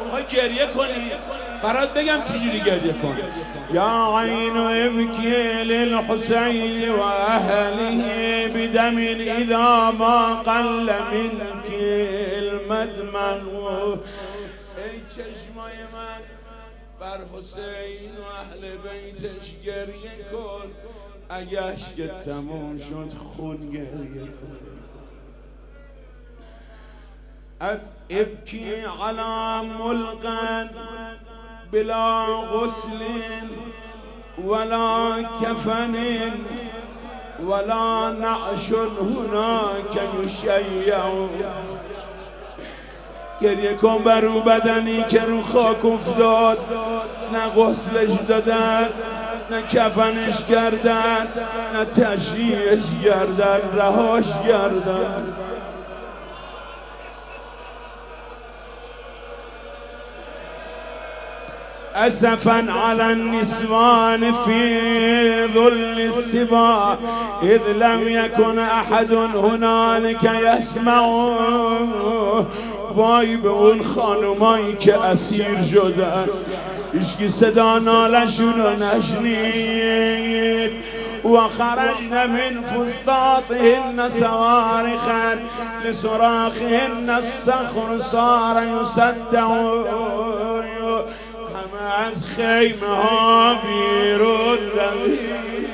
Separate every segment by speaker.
Speaker 1: میخوای گریه کنی؟ برات بگم چجوری گریه کن. یا عین ابکی للحسین و اهله بدم اذا ما قل منک المدمع. ای چشمای من بر حسین و اهل بیتش گریه کن، اگه اشکت تموم شد خون گریه کن. ابکی علی ملقا بلا غسل ولا کفن ولا نعش هناک یشیع. گریه کن بر او بدنی که رو خاک افتاد، نه غسلش دادن، نه کفنش کردن، نه تشییعش کردن، رهاش کردن. اسفا على النسوان في ظل السباع اذ لم يكن احد هنالك يسمع. وای به اون خانمایی که اسیر شدن، هیچکی صدا نالشون رو نشنید. و خرجن من فسطاطهن صوارخا لصراخهن الصخر صار يصدع. همه از خیمه ها بیرون دوید،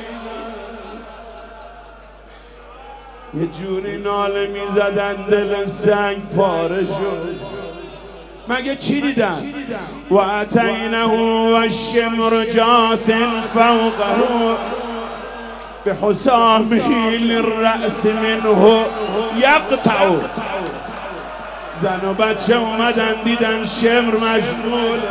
Speaker 1: یه جوری ناله میزدن دل سنگ پاره شد. مگه چی دیدن؟ و اتینه و الشمر جاث فوقه بحسامه للرأس منه یقطع. زن و بچه اومدن دیدن شمر مشغول،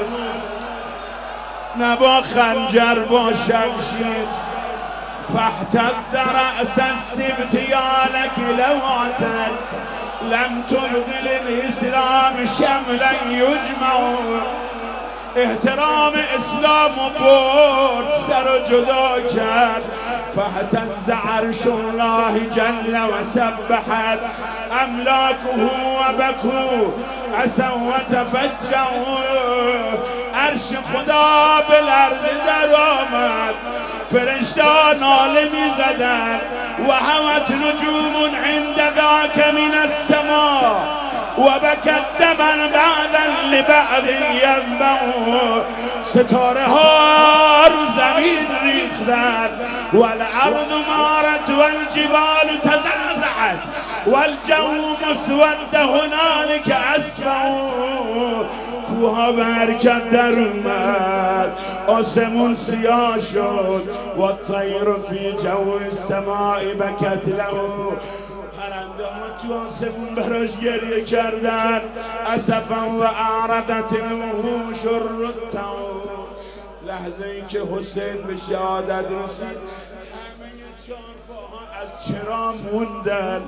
Speaker 1: نه با خنجر با شمشیر. فاحتد رأس السبت یا لك لوعة لم تبغ للإسلام شملا یجمع. احترام اسلام و برد سر و جدا کرد. فاهتز عرش الله جل و سبحت املاکه و بکو عسوا و تفجعوا. عرش خدا به لرزه در آمد، فرشتان ناله می زدن. و همت نجوم عند ذاک من السماء و بکت دما بعدا لبعض ینبع. ستاره ها رو زمین ریختن. والارض مارت والجبال تزعزعت والجو مسود هنالک اسفع. کوها به حرکت در اومد، آسمون سیاه شد. و الطیر فی جو السماء بکت له. پرنده ها تو آسمون براش گریه کردن. اسفا و اعرضت الوحوش الرتع. لحظه ای که حسین به شهادت رسید، همه چارپاها از چرا موندن.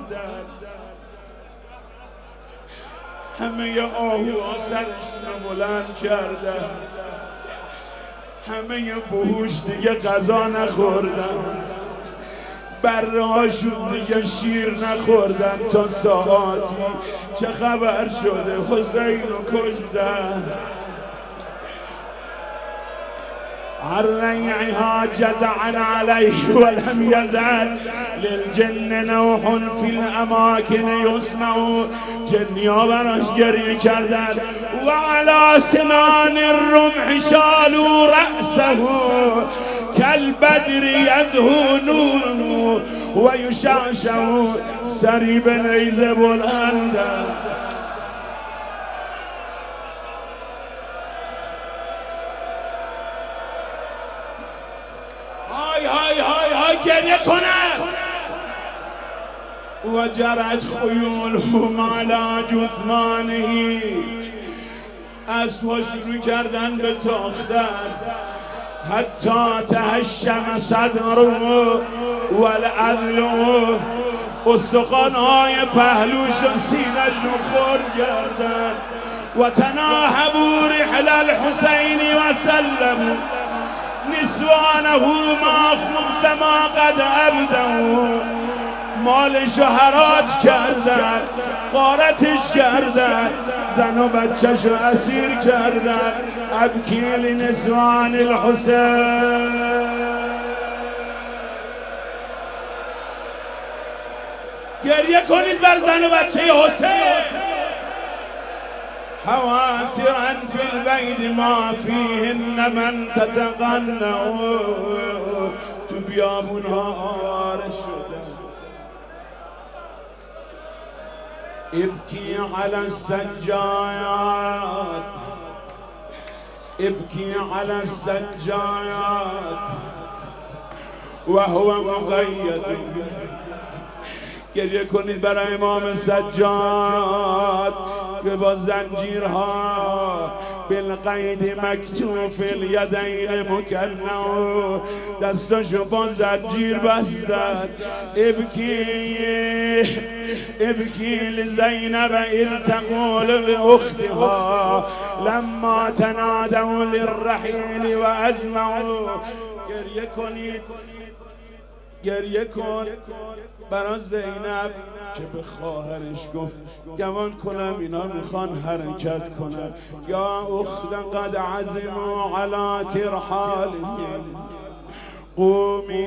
Speaker 1: همه آهوها سرشون رو بلند کردن. همه وحوش دیگه غذا نخوردن، بره هاشون دیگه شیر نخوردن تا ساعاتی. چه خبر شده؟ حسین رو کشتن. الريعها جزعا عليه ولم يزل للجن نوح في الاماكن يسمع. جنیا براش گریه کردن. و على سنان الرمح شالوا رأسه كالبدر يزهو نوره و یشعشع. سری به نیزه بلنده. گریه کنه. و جرت خیولهم علی جثمانه. اسبها شروع کردن به تاختن. حتی تهشم صدره و العدل. استخوان‌های پهلوش و سینه‌ش رو خرد کردن. و تناهبوا رحل الحسین و سلموا نسوانه ما خبث ما قد ابدوا. مالش رو حراج کردن، غارتش کردن، زن و بچه‌شو اسیر کردن. ابکی لنسوان الحسین، گریه کنید بر زن و بچه حسین. حواسرا فی البید ما فیهن من تتقنع، تو بیابونها آواره شدن. ابکی علی السجاد، ابکی علی السجاد و هو مقید. گریه کنید برای امام سجاد که با زنجیرها بالقید مکتوف الیدین مکنع، دستاشو با زنجیر بستن. ابکی لزینب اذ تقول لاختها لما تنادوا للرحیل و ازمعوا. گریه کنید، گریه کن برای زینب که به خواهرش گفت گمان کنم اینا میخوان حرکت کنن. یا اخت قد عزموا علی ترحالهم قومی،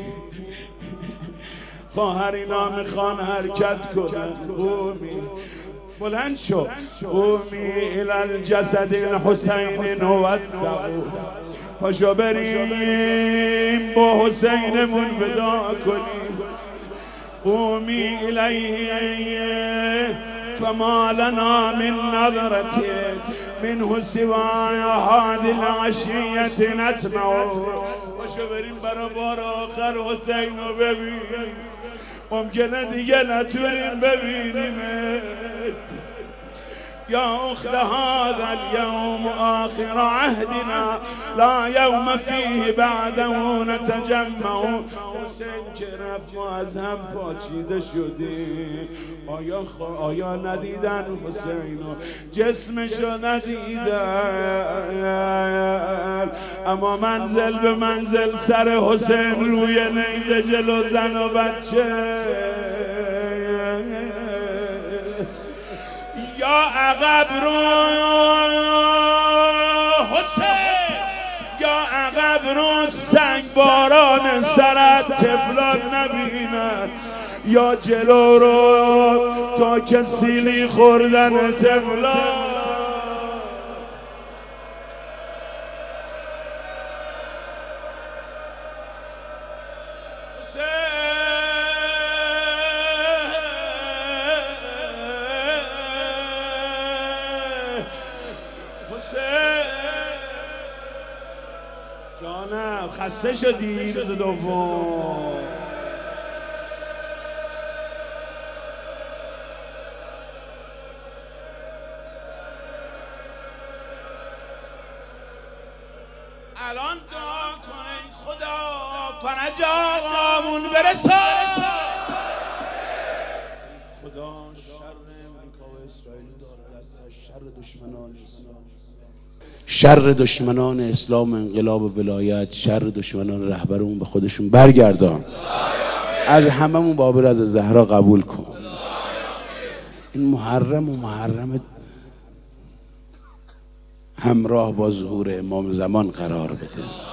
Speaker 1: خواهر اینا میخوان حرکت کنن، قومی بلند شو. قومی الی الجسد الحسین نودعو، پاشو بریم با حسینمون ودا کنیم. قومی الیه فما لنا من نظرت منه سوای هذه العشیة نطمع. پاشو بریم برای بار آخر حسین رو ببینیم، ممکنه دیگه نتونیم ببینیم. یا اخت هذا اليوم آخر عهدنا لا یوم فیه بعده نتجمع. حسین که رفت ما از هم پاچیده شدیم. آیا ندیدن حسینو؟ جسمشو ندیدن، اما منزل به منزل سر حسین روی نیزه جلو زن و بچه. یا عقب رو حسین، یا عقب رو سنگ باران سرت طفلان نبینن، یا جلو رو تا که سیلی خوردن طفلان. جانم خسته شدی روز دوم؟ الان دعا کن خدا فرج آقامون برسان. خدا شر امریکا و اسرائیل داره دستش، شر دشمنان اسلام، شر دشمنان اسلام، انقلاب و ولایت، شر دشمنان رهبرمون به خودشون برگردان. از هممون باب رضا زهرا قبول کن. این محرم و محرم همراه با ظهور امام زمان قرار بده.